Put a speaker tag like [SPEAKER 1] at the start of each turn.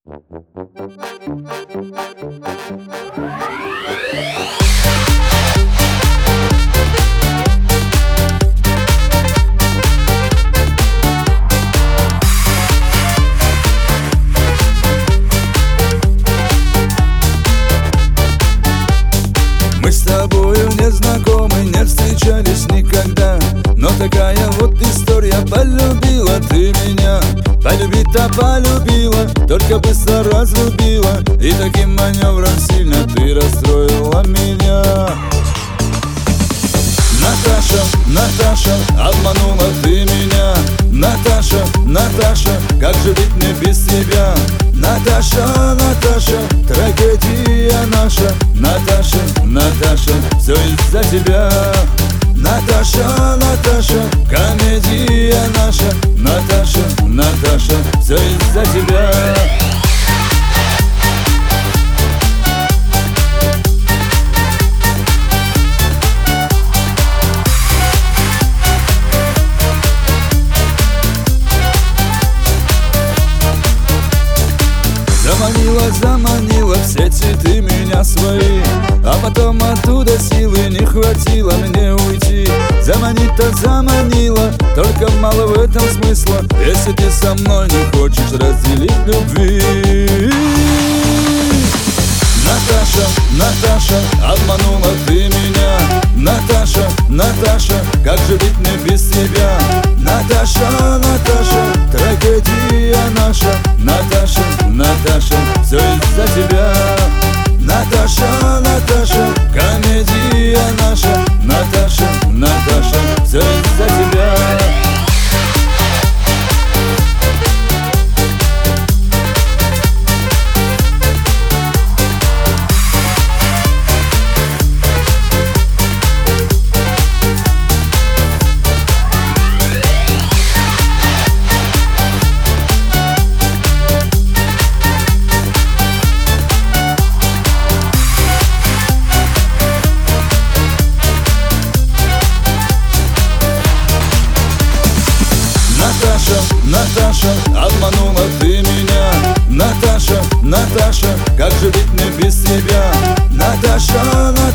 [SPEAKER 1] Мы с тобою не знакомы, не встречались никогда, но такая вот история: полюбила ты меня. Полюбить-то полюбила, только быстро разлюбила, и таким маневром сильно ты расстроила меня. Наташа, Наташа, обманула ты меня. Наташа, Наташа, как же быть мне без тебя? Наташа, Наташа, трагедия наша. Наташа, Наташа, все из-за тебя. Наташа, Наташа, комедия наша. Наташа, Наташа, все из-за тебя. Заманила, заманила в сети ты меня свои, а потом оттуда силы не хватило мне уйти. Заманить-то заманила, только мало в этом смысла, если ты со мной не хочешь разделить любви. Наташа, Наташа, обманула ты меня. Наташа, Наташа, как же быть мне без тебя? Наташа, Наташа, трагедия наша. Наташа, Наташа, все из-за тебя. Наташа, Наташа, комедия наша. Наташа, Наташа, все из-за тебя. Наташа, обманула ты меня. Наташа, Наташа, как же быть мне без тебя? Наташа,